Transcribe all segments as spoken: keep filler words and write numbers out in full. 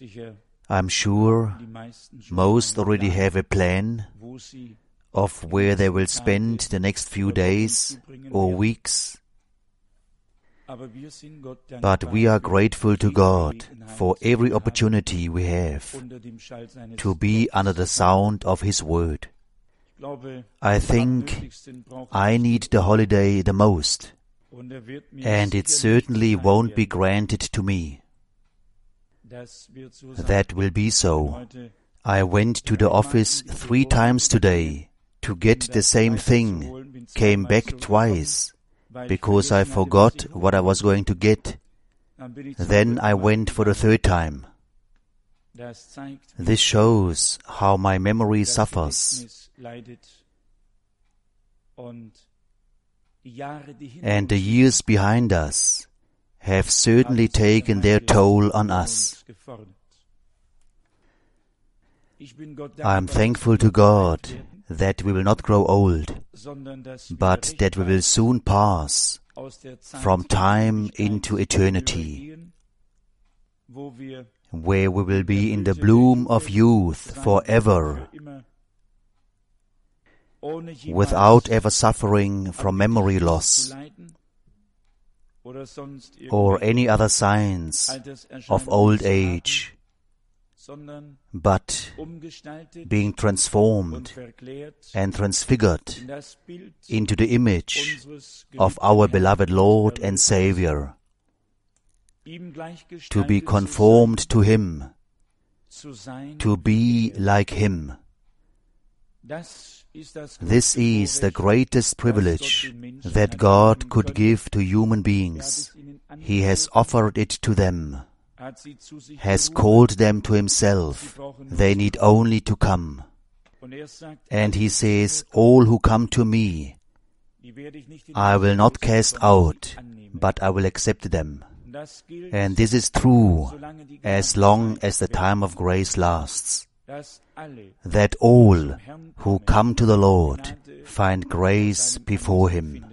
I'm sure most already have a plan of where they will spend the next few days or weeks. But we are grateful to God for every opportunity we have to be under the sound of His Word. I think I need the holiday the most, and it certainly won't be granted to me. That will be so. I went to the office three times today to get the same thing, came back twice, because I forgot what I was going to get. Then I went for the third time. This shows how my memory suffers, and the years behind us have certainly taken their toll on us. I am thankful to God that we will not grow old, but that we will soon pass from time into eternity, where we will be in the bloom of youth forever, without ever suffering from memory loss or any other signs of old age, but being transformed and transfigured into the image of our beloved Lord and Savior, to be conformed to Him, to be like Him. This is the greatest privilege that God could give to human beings. He has offered it to them, has called them to Himself. They need only to come. And He says, all who come to me, I will not cast out, but I will accept them. And this is true as long as the time of grace lasts, that all who come to the Lord find grace before Him.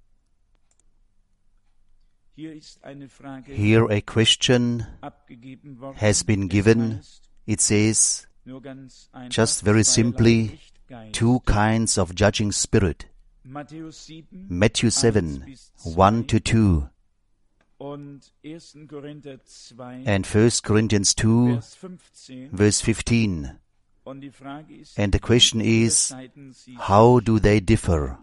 Here a question has been given. It says, just very simply, two kinds of judging spirit. Matthew seven, one to two, and First Corinthians two, verse fifteen. And the question is, how do they differ?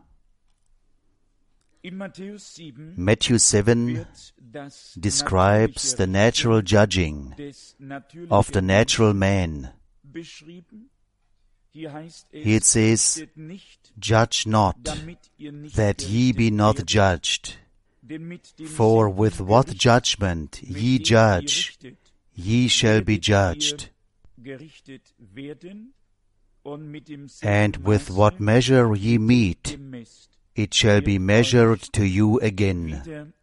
Matthew seven describes the natural judging of the natural man. Here it says, judge not, that ye be not judged. For with what judgment ye judge, ye shall be judged. And with what measure ye meet, it shall be measured to you again.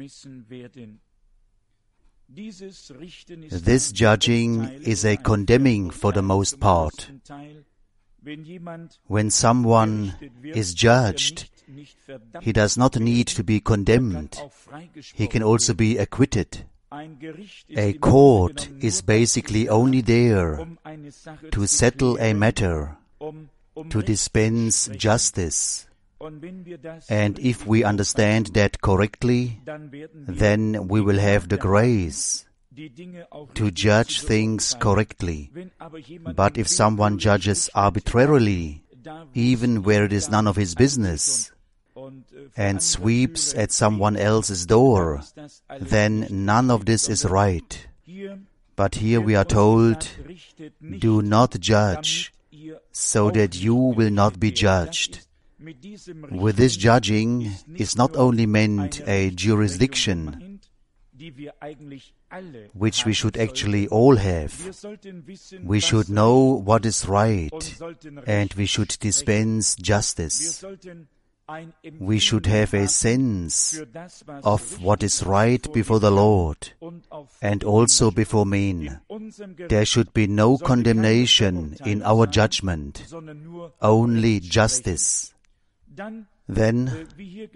This judging is a condemning for the most part. When someone is judged, he does not need to be condemned. He can also be acquitted. A court is basically only there to settle a matter, to dispense justice. And if we understand that correctly, then we will have the grace to judge things correctly. But if someone judges arbitrarily, even where it is none of his business, and sweeps at someone else's door, then none of this is right. But here we are told, do not judge, so that you will not be judged. With this judging is not only meant a jurisdiction, which we should actually all have. We should know what is right, and we should dispense justice. We should have a sense of what is right before the Lord and also before men. There should be no condemnation in our judgment, only justice. Then,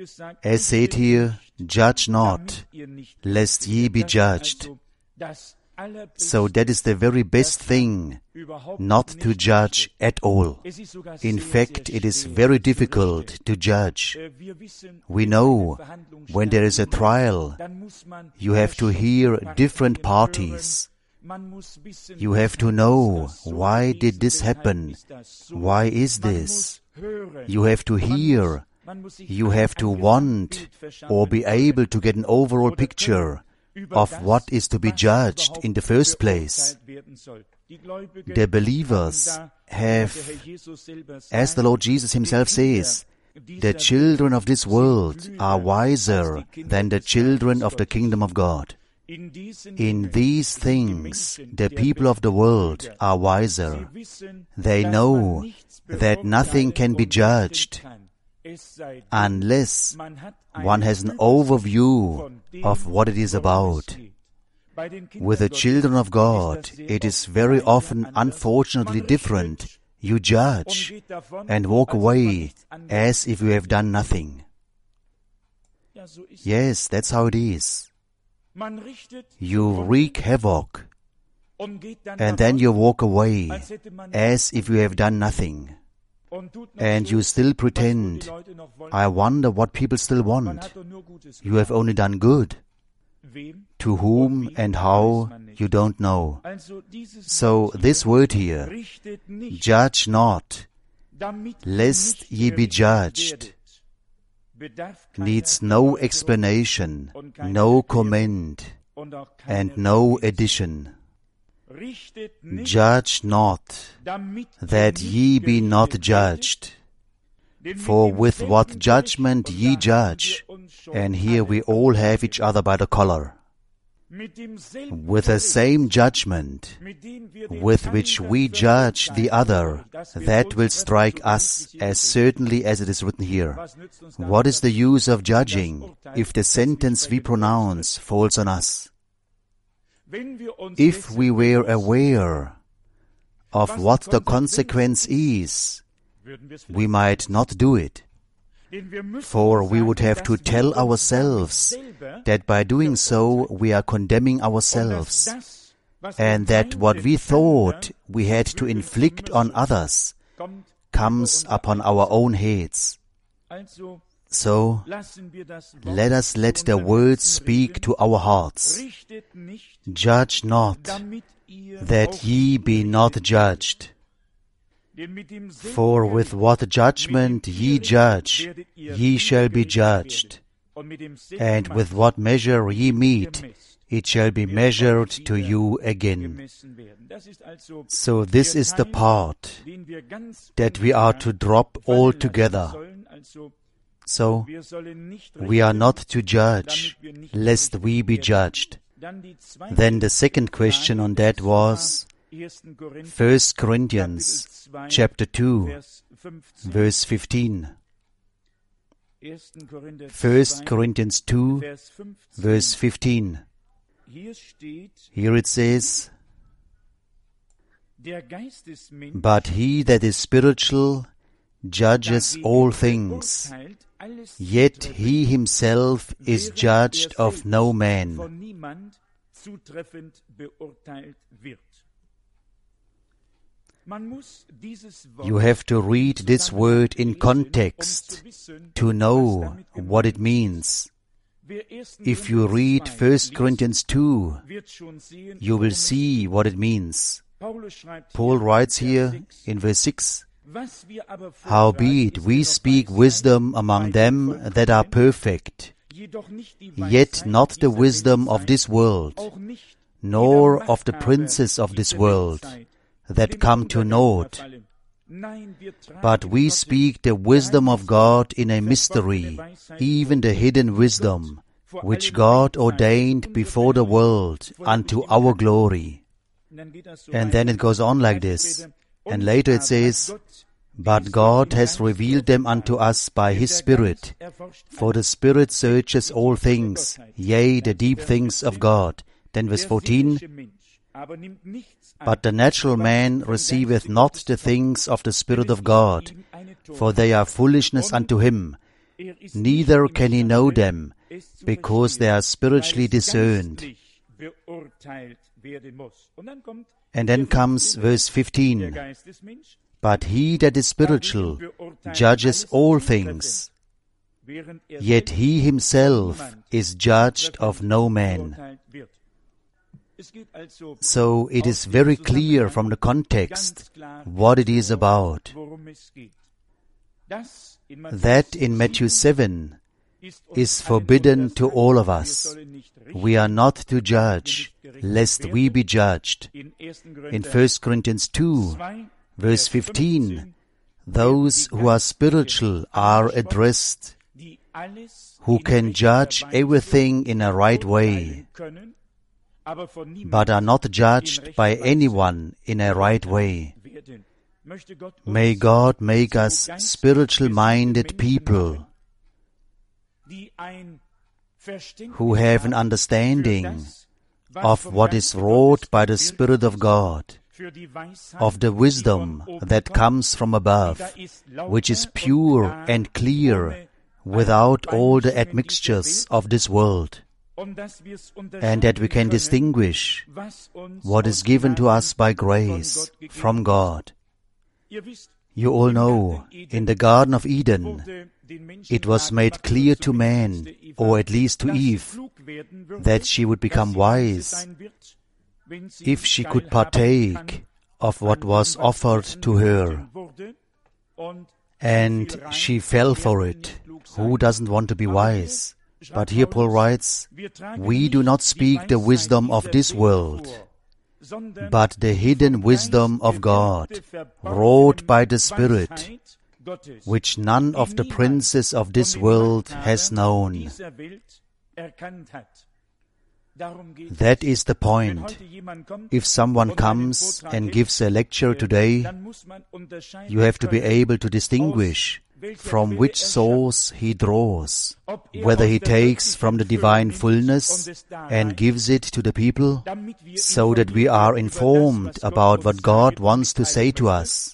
as said here, judge not, lest ye be judged. So that is the very best thing, not to judge at all. In fact, it is very difficult to judge. We know when there is a trial, you have to hear different parties. You have to know, why did this happen? Why is this? You have to hear. You have to want or be able to get an overall picture of what is to be judged in the first place. The believers have, as the Lord Jesus himself says, the children of this world are wiser than the children of the kingdom of God. In these things, the people of the world are wiser. They know that nothing can be judged unless one has an overview of what it is about. With the children of God, it is very often unfortunately different. You judge and walk away as if you have done nothing. Yes, that's how it is. You wreak havoc and then you walk away as if you have done nothing. And you still pretend, I wonder what people still want. You have only done good. To whom and how, you don't know. So this word here, judge not, lest ye be judged, needs no explanation, no comment, and no addition. Judge not, that ye be not judged. For with what judgment ye judge, and here we all have each other by the collar, with the same judgment with which we judge the other, that will strike us, as certainly as it is written here. What is the use of judging if the sentence we pronounce falls on us? If we were aware of what the consequence is, we might not do it. For we would have to tell ourselves that by doing so we are condemning ourselves, and that what we thought we had to inflict on others comes upon our own heads. So, let us let the words speak to our hearts. Judge not, that ye be not judged. For with what judgment ye judge, ye shall be judged. And with what measure ye meet, it shall be measured to you again. So this is the part that we are to drop altogether. So, we are not to judge, lest we be judged. Then the second question on that was First Corinthians chapter two, verse fifteen. First Corinthians two, verse fifteen. Here it says, but he that is spiritual judges all things, yet he himself is judged of no man. You have to read this word in context to know what it means. If you read First Corinthians two, you will see what it means. Paul writes here in verse six, howbeit we speak wisdom among them that are perfect, yet not the wisdom of this world, nor of the princes of this world, that come to naught. But we speak the wisdom of God in a mystery, even the hidden wisdom, which God ordained before the world unto our glory. And then it goes on like this. And later it says, but God has revealed them unto us by His Spirit. For the Spirit searches all things, yea, the deep things of God. Then verse fourteen, but the natural man receiveth not the things of the Spirit of God, for they are foolishness unto him. Neither can he know them, because they are spiritually discerned. And then comes verse fifteen. But he that is spiritual judges all things, yet he himself is judged of no man. So it is very clear from the context what it is about. That in Matthew seven is forbidden to all of us. We are not to judge, lest we be judged. In First Corinthians two, verse fifteen, those who are spiritual are addressed, who can judge everything in a right way, but are not judged by anyone in a right way. May God make us spiritual-minded people who have an understanding of what is wrought by the Spirit of God, of the wisdom that comes from above, which is pure and clear, without all the admixtures of this world, and that we can distinguish what is given to us by grace from God. You all know, in the Garden of Eden, it was made clear to man, or at least to Eve, that she would become wise if she could partake of what was offered to her. And she fell for it. Who doesn't want to be wise? But here Paul writes, we do not speak the wisdom of this world, but the hidden wisdom of God, wrought by the Spirit, which none of the princes of this world has known. That is the point. If someone comes and gives a lecture today, you have to be able to distinguish from which source he draws, whether he takes from the divine fullness and gives it to the people, so that we are informed about what God wants to say to us,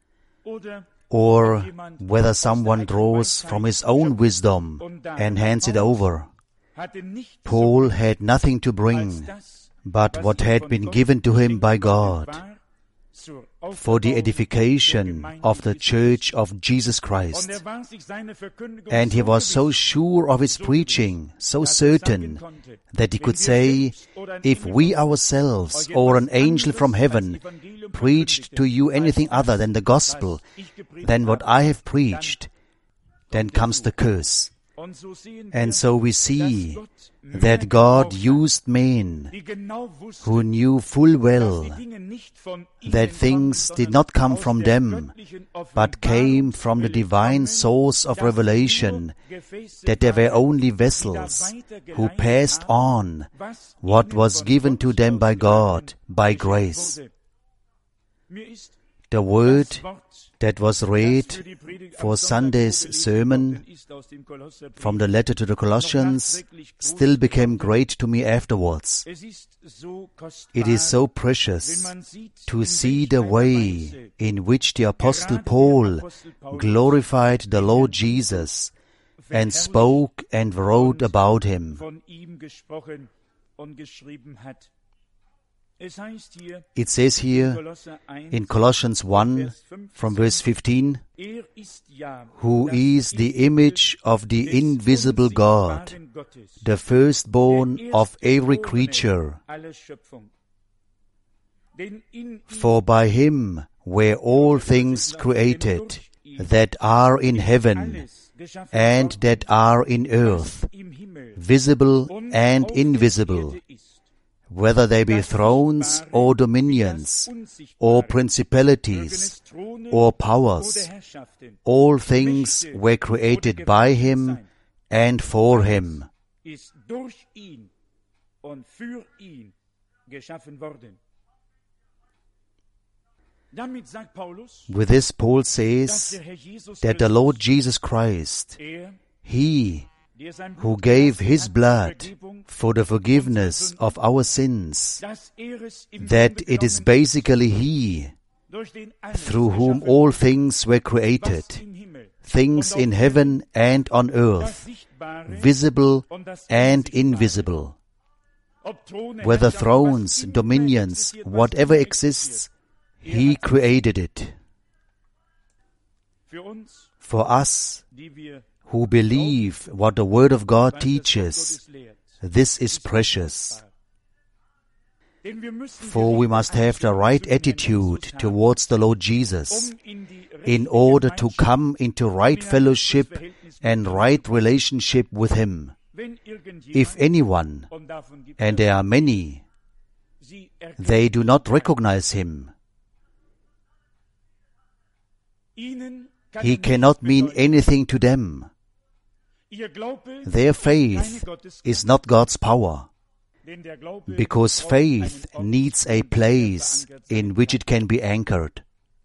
or whether someone draws from his own wisdom and hands it over. Paul had nothing to bring but what had been given to him by God for the edification of the Church of Jesus Christ. And he was so sure of his preaching, so certain, that he could say, if we ourselves or an angel from heaven preached to you anything other than the gospel, than what I have preached, then comes the curse. And so we see that God used men who knew full well that things did not come from them, but came from the divine source of revelation, that they were only vessels who passed on what was given to them by God, by grace. The word that was read for Sunday's sermon from the letter to the Colossians still became great to me afterwards. It is so precious to see the way in which the Apostle Paul glorified the Lord Jesus and spoke and wrote about him. It says here in Colossians one from verse fifteen, who is the image of the invisible God, the firstborn of every creature. For by him were all things created, that are in heaven and that are in earth, visible and invisible, whether they be thrones or dominions, or principalities, or powers. All things were created by him and for him. With this, Paul says that the Lord Jesus Christ, He who gave His blood for the forgiveness of our sins, that it is basically He through whom all things were created, things in heaven and on earth, visible and invisible. Whether thrones, dominions, whatever exists, He created it. For us, who believe what the Word of God teaches, this is precious. For we must have the right attitude towards the Lord Jesus in order to come into right fellowship and right relationship with Him. If anyone, and there are many, they do not recognize Him, He cannot mean anything to them. Their faith is not God's power, because faith needs a place in which it can be anchored.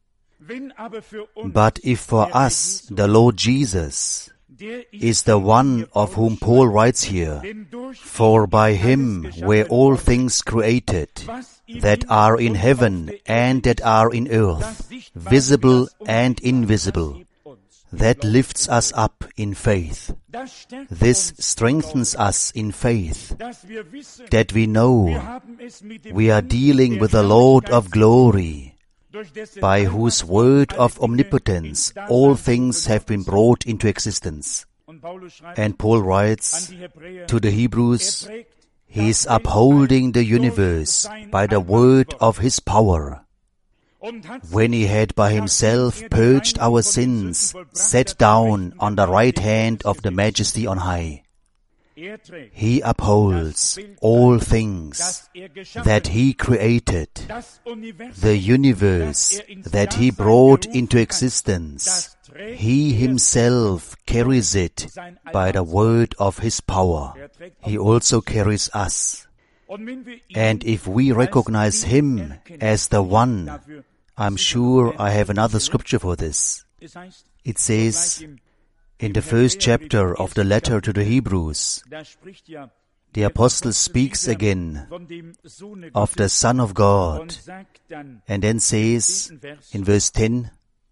But if for us the Lord Jesus is the one of whom Paul writes here, for by Him were all things created, that are in heaven and that are in earth, visible and invisible, that lifts us up in faith. This strengthens us in faith, that we know we are dealing with the Lord of glory, by whose word of omnipotence all things have been brought into existence. And Paul writes to the Hebrews, He is upholding the universe by the word of His power. When He had by Himself purged our sins, sat down on the right hand of the Majesty on high. He upholds all things that He created, the universe that He brought into existence. He Himself carries it by the word of His power. He also carries us. And if we recognize Him as the one, I'm sure I have another scripture for this. It says in the first chapter of the letter to the Hebrews, the apostle speaks again of the Son of God, and then says in verse ten,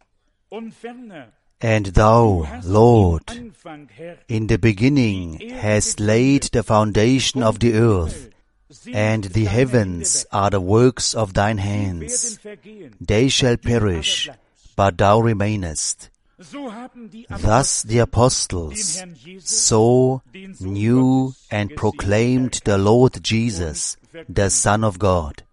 And Thou, Lord, in the beginning hast laid the foundation of the earth, and the heavens are the works of Thine hands. They shall perish, but Thou remainest. Thus the apostles saw, knew, and proclaimed the Lord Jesus, the Son of God.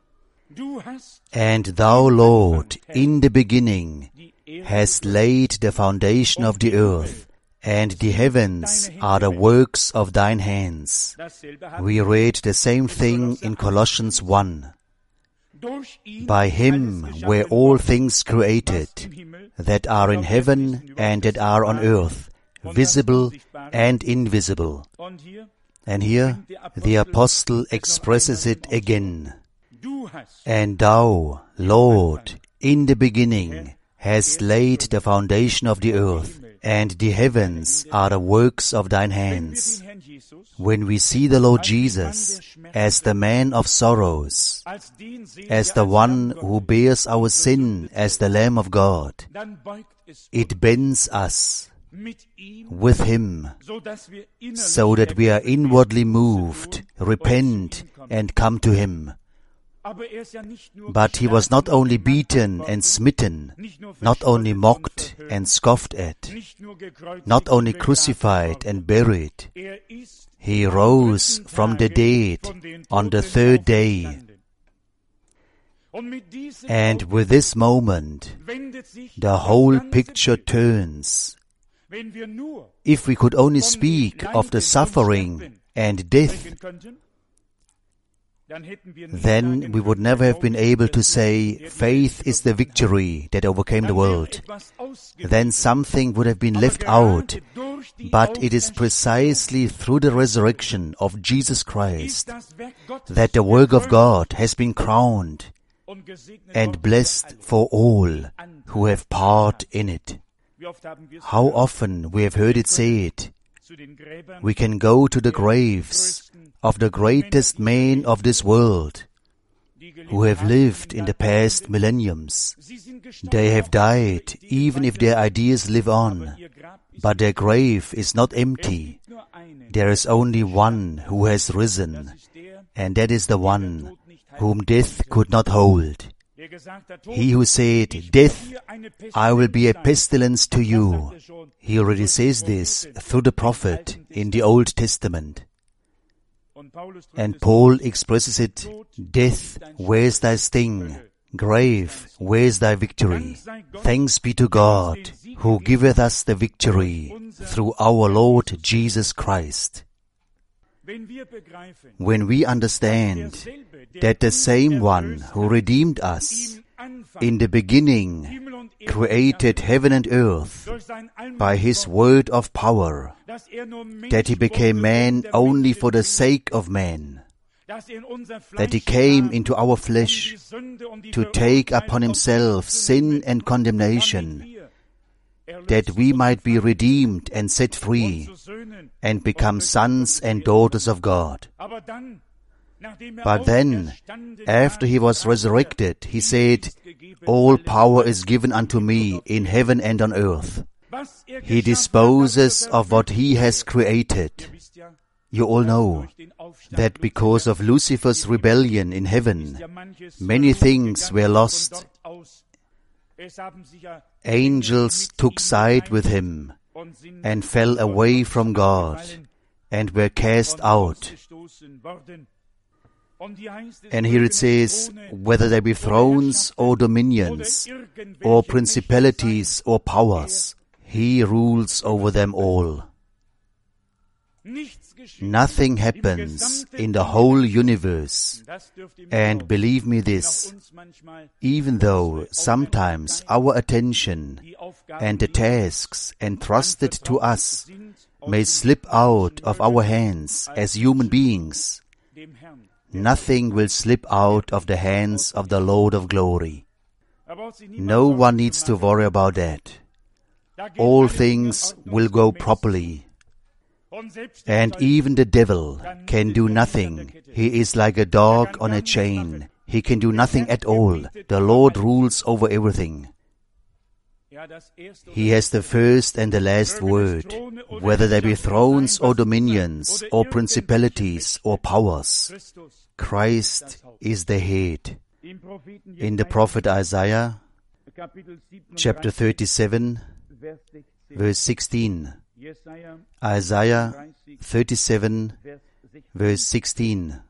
And Thou, Lord, in the beginning hast laid the foundation of the earth, and the heavens are the works of Thine hands. We read the same thing in Colossians one. By Him were all things created, that are in heaven and that are on earth, visible and invisible. And here the apostle expresses it again. And Thou, Lord, in the beginning hast laid the foundation of the earth, and the heavens are the works of Thine hands. When we see the Lord Jesus as the man of sorrows, as the one who bears our sin as the Lamb of God, it bends us with Him, so that we are inwardly moved, repent, and come to Him. But He was not only beaten and smitten, not only mocked and scoffed at, not only crucified and buried. He rose from the dead on the third day. And with this moment, the whole picture turns. If we could only speak of the suffering and death, then we would never have been able to say, faith is the victory that overcame the world. Then something would have been left out. But it is precisely through the resurrection of Jesus Christ that the work of God has been crowned and blessed for all who have part in it. How often we have heard it said, we can go to the graves of the greatest men of this world who have lived in the past millenniums. They have died, even if their ideas live on, but their grave is not empty. There is only one who has risen, and that is the one whom death could not hold. He who said, "Death, I will be a pestilence to you," he already says this through the prophet in the Old Testament. And Paul expresses it, "Death, where's thy sting? Grave, where's thy victory? Thanks be to God, who giveth us the victory through our Lord Jesus Christ." When we understand that the same one who redeemed us in the beginning created heaven and earth by his word of power, that he became man only for the sake of man, that he came into our flesh to take upon himself sin and condemnation, that we might be redeemed and set free and become sons and daughters of God. But then, after he was resurrected, he said, "All power is given unto me in heaven and on earth." He disposes of what he has created. You all know that because of Lucifer's rebellion in heaven, many things were lost. Angels took side with him and fell away from God and were cast out. And here it says, whether they be thrones or dominions, or principalities or powers, he rules over them all. Nothing happens in the whole universe, and believe me this, even though sometimes our attention and the tasks entrusted to us may slip out of our hands as human beings, nothing will slip out of the hands of the Lord of glory. No one needs to worry about that. All things will go properly. And even the devil can do nothing. He is like a dog on a chain. He can do nothing at all. The Lord rules over everything. He has the first and the last word, whether they be thrones or dominions, or principalities or powers. Christ is the head. In the prophet Isaiah, chapter thirty-seven, verse sixteen. Isaiah thirty-seven, verse sixteen.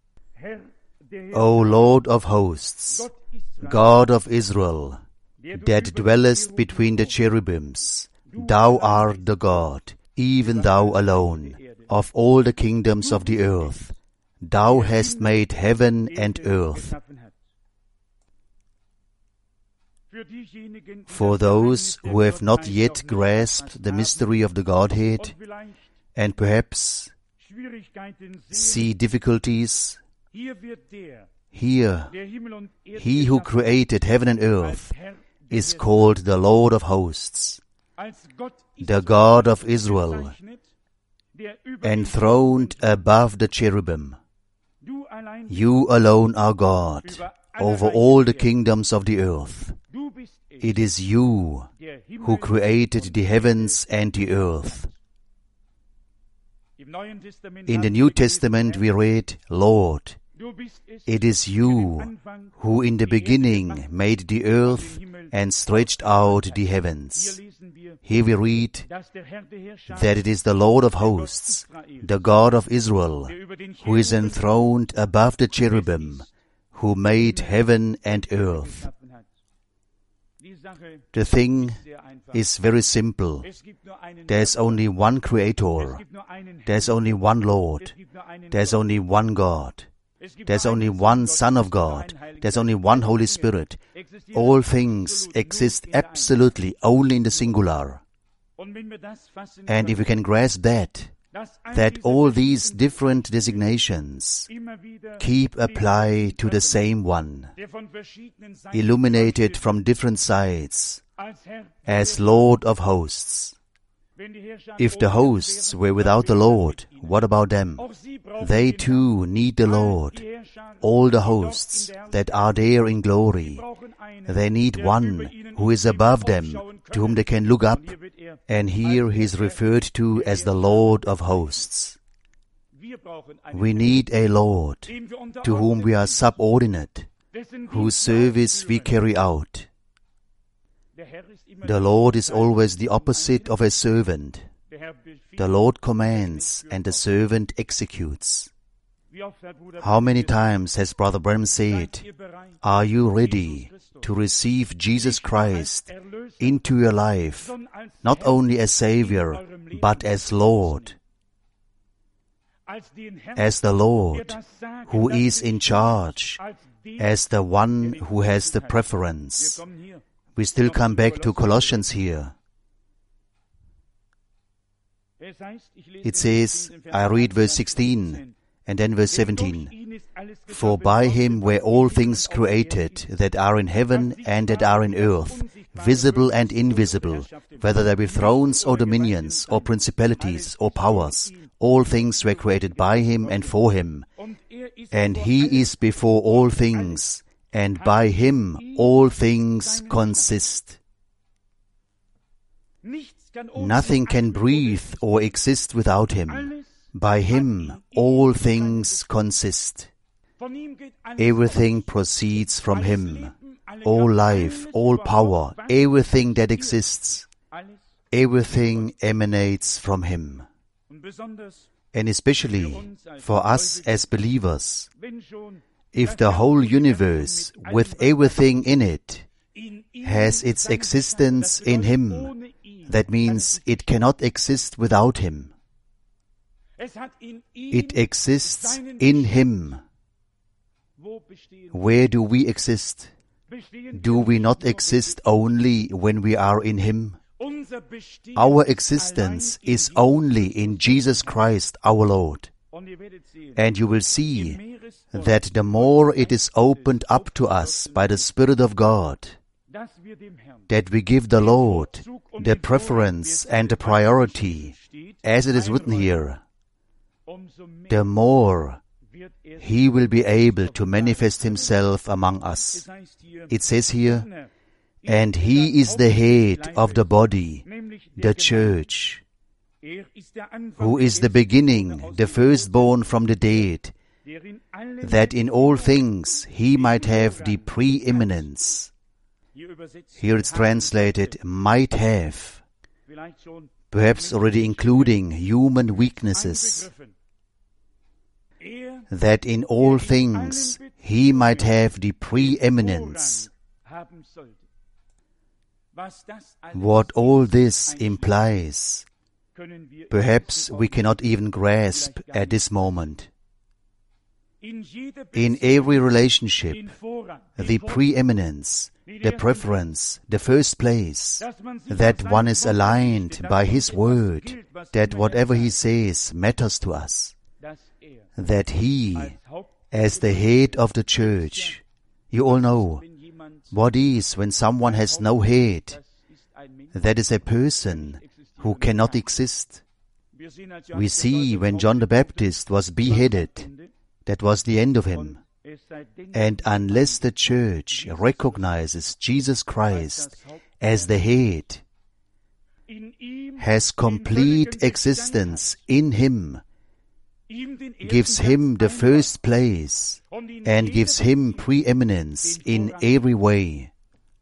O Lord of hosts, God of Israel, that dwellest between the cherubims, thou art the God, even thou alone, of all the kingdoms of the earth. Thou hast made heaven and earth. For those who have not yet grasped the mystery of the Godhead, and perhaps see difficulties, here, he who created heaven and earth is called the Lord of hosts, the God of Israel, enthroned above the cherubim. You alone are God over all the kingdoms of the earth. It is you who created the heavens and the earth. In the New Testament we read, Lord, it is you who in the beginning made the earth and stretched out the heavens. Here we read that it is the Lord of hosts, the God of Israel, who is enthroned above the cherubim, who made heaven and earth. The thing is very simple. There's only one Creator. There's only one Lord. There's only one God. There's only one Son of God. There's only one Holy Spirit. All things exist absolutely only in the singular. And if we can grasp that, that all these different designations keep apply to the same one, illuminated from different sides, as Lord of hosts. If the hosts were without the Lord, what about them? They too need the Lord. All the hosts that are there in glory, they need one who is above them, to whom they can look up, and here he is referred to as the Lord of hosts. We need a Lord to whom we are subordinate, whose service we carry out. The Lord is always the opposite of a servant. The Lord commands and the servant executes. How many times has Brother Branham said, "Are you ready to receive Jesus Christ into your life, not only as Savior, but as Lord?" As the Lord, who is in charge, as the one who has the preference. We still come back to Colossians here. It says, I read verse sixteen and then verse seventeen. For by him were all things created that are in heaven and that are in earth, visible and invisible, whether they be thrones or dominions or principalities or powers. All things were created by him and for him. And he is before all things, and by him all things consist. Nothing can breathe or exist without him. By him all things consist. Everything proceeds from him. All life, all power, everything that exists, everything emanates from him. And especially for us as believers, if the whole universe, with everything in it, has its existence in him, that means it cannot exist without him. It exists in him. Where do we exist? Do we not exist only when we are in him? Our existence is only in Jesus Christ our Lord. And you will see that the more it is opened up to us by the Spirit of God, that we give the Lord the preference and the priority, as it is written here, the more he will be able to manifest himself among us. It says here, and he is the head of the body, the church, who is the beginning, the firstborn from the dead, that in all things he might have the preeminence. Here it's translated, might have, perhaps already including human weaknesses, that in all things he might have the preeminence. What all this implies, perhaps we cannot even grasp at this moment. In every relationship, the preeminence, the preference, the first place, that one is aligned by his word, that whatever he says matters to us, that he, as the head of the church, you all know, what is when someone has no head? That is a person who cannot exist. We see when John the Baptist was beheaded, that was the end of him. And unless the church recognizes Jesus Christ as the head, has complete existence in him, gives him the first place, and gives him preeminence in every way.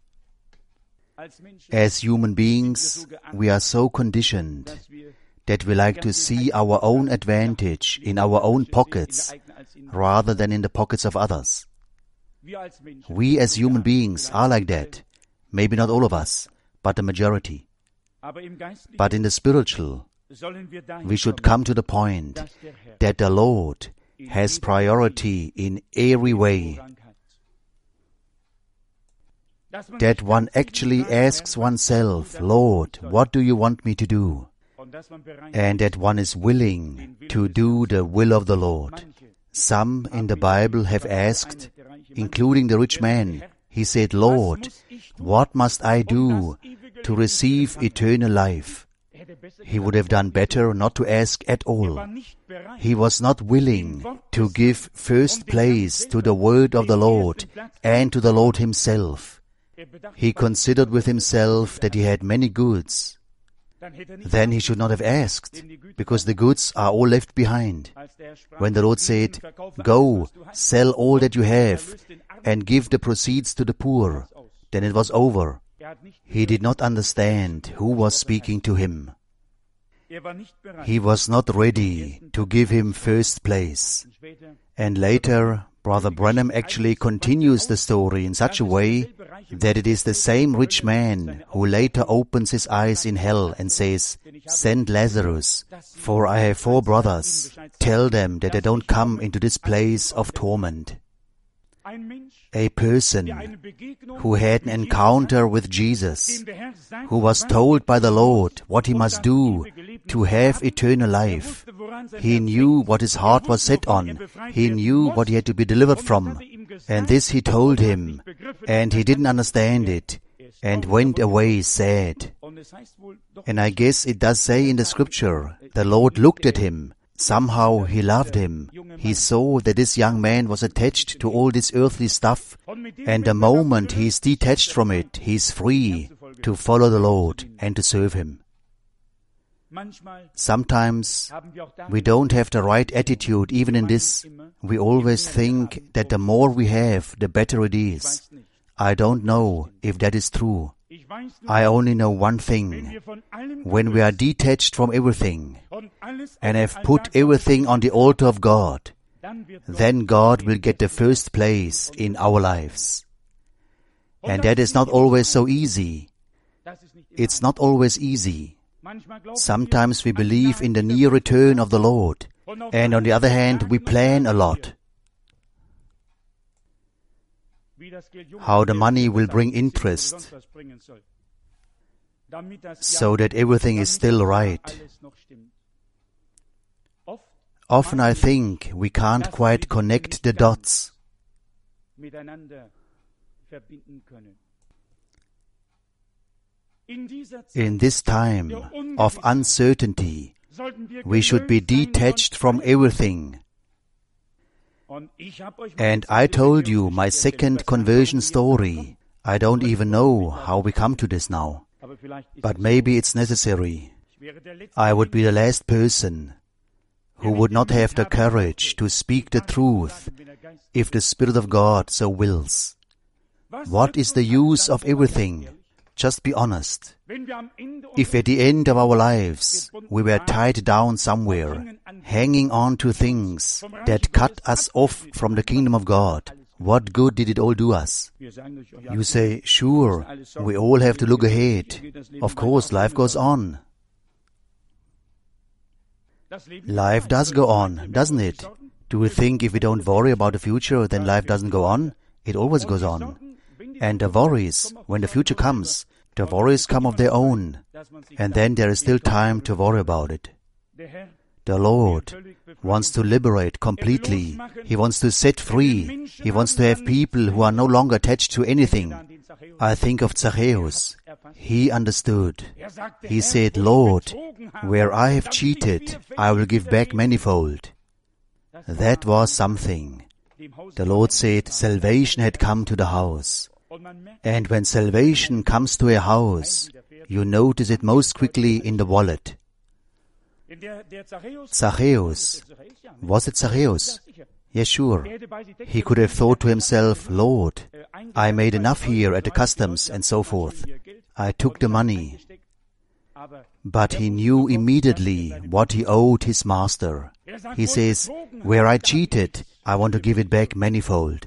As human beings, we are so conditioned that we like to see our own advantage in our own pockets rather than in the pockets of others. We as human beings are like that. Maybe not all of us, but the majority. But in the spiritual, we should come to the point that the Lord has priority in every way. That one actually asks oneself, Lord, what do you want me to do? And that one is willing to do the will of the Lord. Some in the Bible have asked, including the rich man, he said, Lord, what must I do to receive eternal life? He would have done better not to ask at all. He was not willing to give first place to the word of the Lord and to the Lord himself. He considered with himself that he had many goods. then he should not have asked, because the goods are all left behind. When the Lord said, "Go, sell all that you have, and give the proceeds to the poor," then it was over. He did not understand who was speaking to him. He was not ready to give him first place. And later, Brother Branham actually continues the story in such a way that it is the same rich man who later opens his eyes in hell and says, "Send Lazarus, for I have four brothers. Tell them that they don't come into this place of torment." A person who had an encounter with Jesus, who was told by the Lord what he must do to have eternal life. He knew what his heart was set on. He knew what he had to be delivered from. And this he told him, and he didn't understand it, and went away sad. And I guess it does say in the scripture, the Lord looked at him. Somehow he loved him. He saw that this young man was attached to all this earthly stuff, and the moment he is detached from it, he is free to follow the Lord and to serve Him. Sometimes we don't have the right attitude even in this. We always think that the more we have, the better it is. I don't know if that is true. I only know one thing. When we are detached from everything and have put everything on the altar of God, then God will get the first place in our lives. And that is not always so easy. It's not always easy. Sometimes we believe in the near return of the Lord, and on the other hand, we plan a lot. How the money will bring interest, so that everything is still right. Often I think we can't quite connect the dots. In this time of uncertainty, we should be detached from everything. And I told you my second conversion story. I don't even know how we come to this now. But maybe it's necessary. I would be the last person who would not have the courage to speak the truth if the Spirit of God so wills. What is the use of everything? Just be honest. If at the end of our lives we were tied down somewhere, hanging on to things that cut us off from the kingdom of God, what good did it all do us? You say, sure, we all have to look ahead. Of course, life goes on. Life does go on, doesn't it? Do we think if we don't worry about the future, then life doesn't go on? It always goes on. And the worries, when the future comes, the worries come of their own, and then there is still time to worry about it. The Lord wants to liberate completely. He wants to set free. He wants to have people who are no longer attached to anything. I think of Zacchaeus. He understood. He said, Lord, where I have cheated, I will give back manifold. That was something. The Lord said salvation had come to the house. And when salvation comes to a house, you notice it most quickly in the wallet. Zacchaeus. Was it Zacchaeus? Yes, sure. He could have thought to himself, Lord, I made enough here at the customs and so forth. I took the money. But he knew immediately what he owed his master. He says, where I cheated, I want to give it back manifold.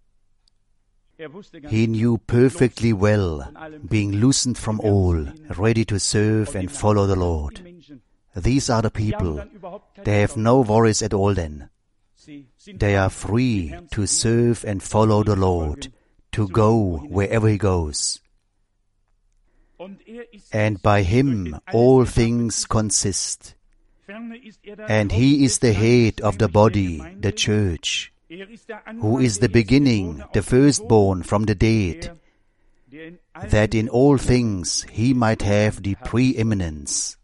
He knew perfectly well, being loosened from all, ready to serve and follow the Lord. These are the people. They have no worries at all then. They are free to serve and follow the Lord, to go wherever He goes. And by Him all things consist. And He is the head of the body, the church, who is the beginning, the firstborn from the dead, that in all things He might have the preeminence.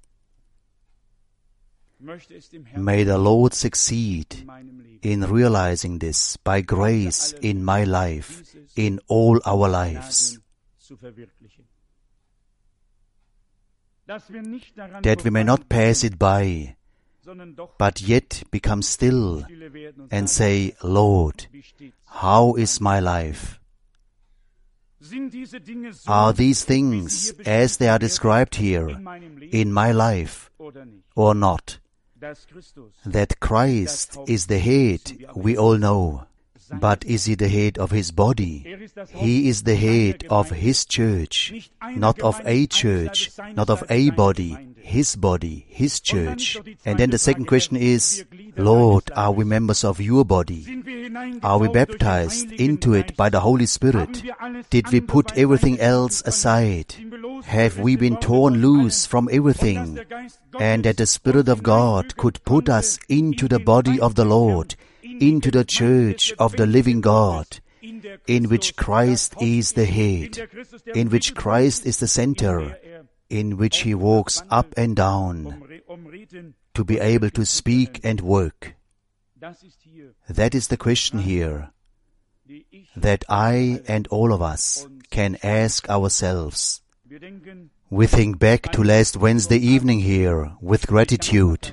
May the Lord succeed in realizing this by grace in my life, in all our lives. that we may not pass it by, but yet become still and say, Lord, how is my life? Are these things as they are described here in my life or not? That Christ is the head, we all know. But is He the head of His body? He is the head of His church, not of a church, not of a body, His body, His church. And then the second question is, Lord, are we members of your body? Are we baptized into it by the Holy Spirit? Did we put everything else aside? Have we been torn loose from everything? And that the Spirit of God could put us into the body of the Lord, into the church of the living God, in which Christ is the head, in which Christ is the center, in which He walks up and down to be able to speak and work. That is the question here, that I and all of us can ask ourselves. We think back to last Wednesday evening here with gratitude.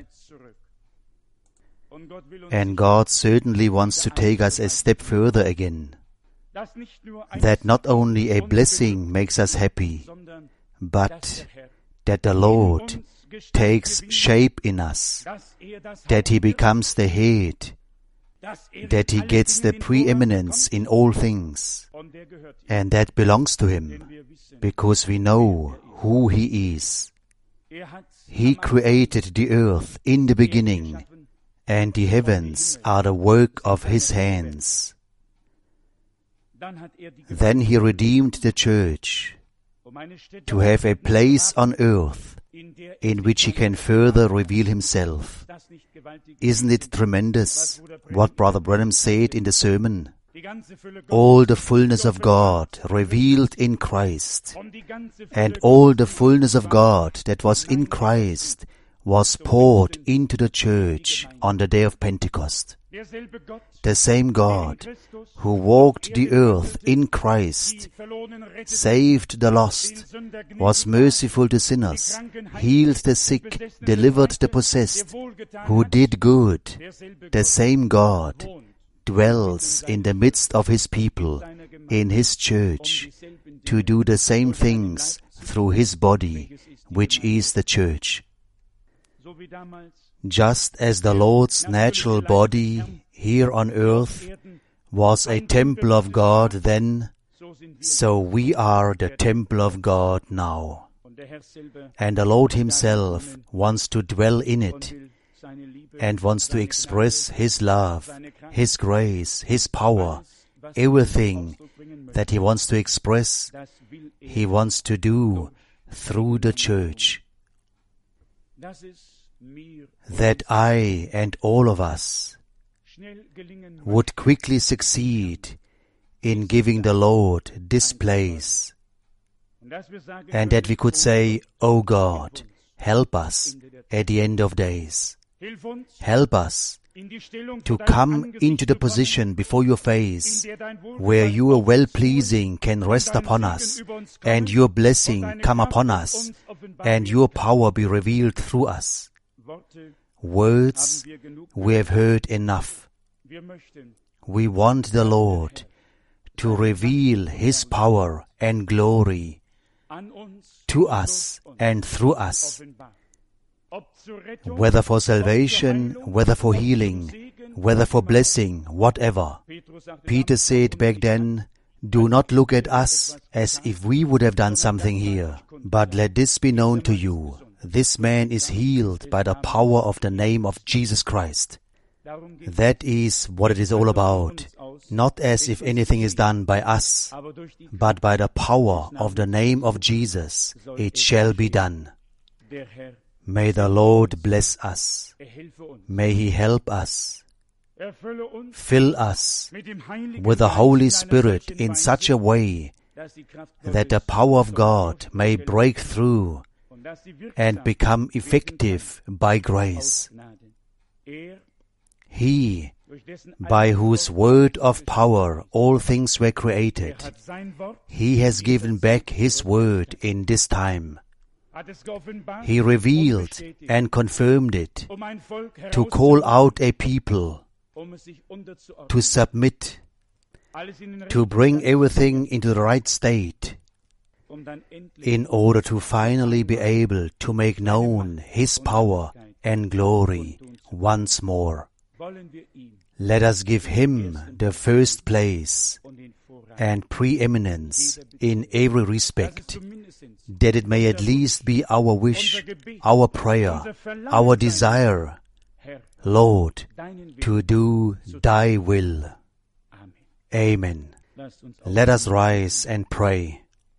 And God certainly wants to take us a step further again. That not only a blessing makes us happy, but that the Lord takes shape in us, that He becomes the head, that He gets the preeminence in all things, and that belongs to Him, because we know who He is. He created the earth in the beginning, and the heavens are the work of His hands. Then He redeemed the church to have a place on earth in which He can further reveal Himself. Isn't it tremendous what Brother Branham said in the sermon? All the fullness of God revealed in Christ, and all the fullness of God that was in Christ was poured into the church on the day of Pentecost. The same God who walked the earth in Christ, saved the lost, was merciful to sinners, healed the sick, delivered the possessed, who did good, the same God dwells in the midst of His people, in His church, to do the same things through His body, which is the church. Just as the Lord's natural body here on earth was a temple of God then, so we are the temple of God now. And the Lord Himself wants to dwell in it and wants to express His love, His grace, His power, everything that He wants to express, He wants to do through the church. That I and all of us would quickly succeed in giving the Lord this place, and that we could say, "O God, help us at the end of days. Help us to come into the position before your face where your well-pleasing can rest upon us, and your blessing come upon us, and your power be revealed through us." Words we have heard enough. We want the Lord to reveal His power and glory to us and through us, whether for salvation, whether for healing, whether for blessing, whatever. Peter said back then, "Do not look at us as if we would have done something here, but let this be known to you. This man is healed by the power of the name of Jesus Christ." That is what it is all about. Not as if anything is done by us, but by the power of the name of Jesus, it shall be done. May the Lord bless us. May He help us. Fill us with the Holy Spirit in such a way that the power of God may break through and become effective by grace. He, by whose word of power all things were created, He has given back His word in this time. He revealed and confirmed it to call out a people to submit, to bring everything into the right state, in order to finally be able to make known His power and glory once more. Let us give Him the first place and preeminence in every respect, that it may at least be our wish, our prayer, our desire, Lord, to do Thy will. Amen. Let us rise and pray.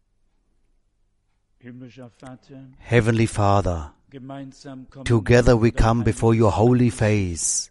Heavenly Father, together we come before Your holy face.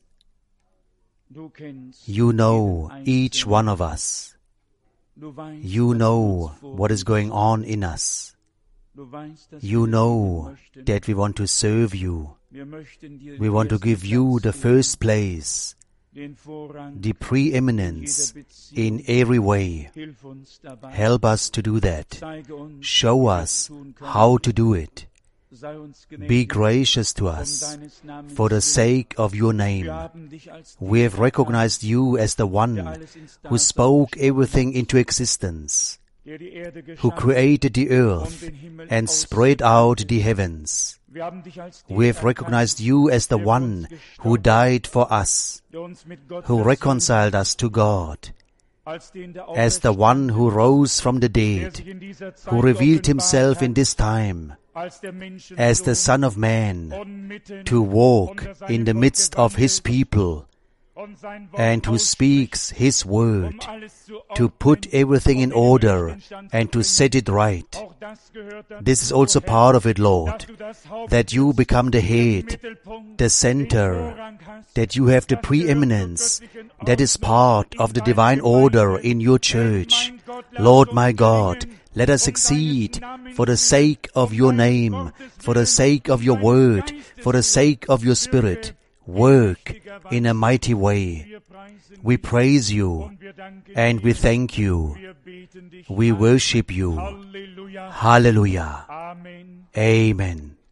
You know each one of us. You know what is going on in us. You know that we want to serve You. We want to give You the first place, the preeminence in every way. Help us to do that. Show us how to do it. Be gracious to us for the sake of Your name. We have recognized You as the one who spoke everything into existence, who created the earth and spread out the heavens. We have recognized You as the one who died for us, who reconciled us to God, as the one who rose from the dead, who revealed Himself in this time as the Son of Man, to walk in the midst of His people, and who speaks His word, to put everything in order and to set it right. This is also part of it, Lord, that You become the head, the center, that You have the preeminence. That is part of the divine order in Your church. Lord my God, let us succeed for the sake of Your name, for the sake of Your word, for the sake of Your Spirit. Work in a mighty way. We praise You and we thank You. We worship You. Hallelujah. Amen.